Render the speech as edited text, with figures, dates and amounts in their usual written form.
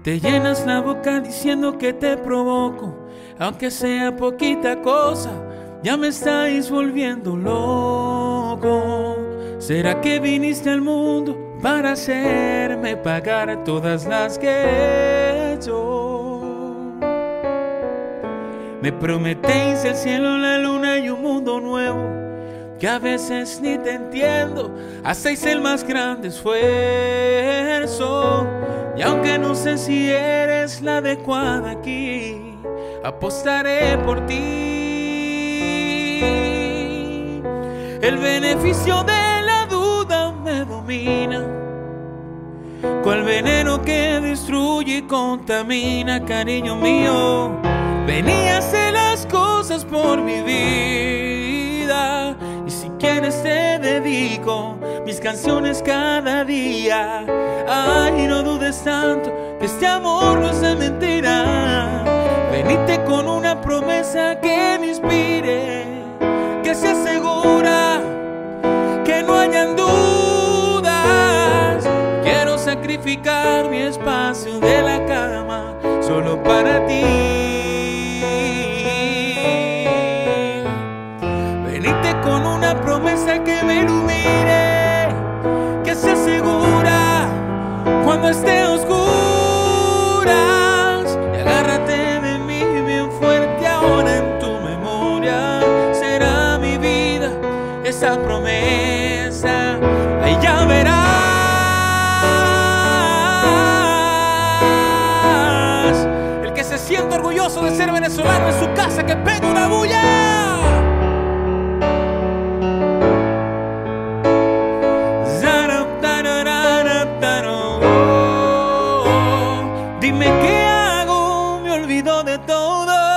Te llenas la boca diciendo que te provoco, aunque sea poquita cosa, ya me estáis volviendo loco. ¿Será que viniste al mundo para hacerme pagar todas las que he hecho? Me prometéis el cielo, la luna y un mundo nuevo, que a veces ni te entiendo. Hacéis el más grande esfuerzo, y aunque no sé si eres la adecuada aquí, apostaré por ti. El beneficio de la duda me domina, cual veneno que destruye y contamina. Cariño mío, ven y hace las cosas por mi vida, y si quieres te dedico mis canciones cada día. Ay, no dudes tanto, que este amor no es de mentira. Venite con una promesa que me inspire, que sea segura, que no hayan dudas. Quiero sacrificar mi espacio de la cama solo para ti. Venite con una promesa que me ilumine, que sea segura cuando esté a oscuras. Y agárrate de mí bien fuerte ahora, en tu memoria será mi vida esa promesa. Ahí ya verás, el que se siente orgulloso de ser venezolano en su casa, que pegue una bulla. Dime qué hago, me olvido de todo.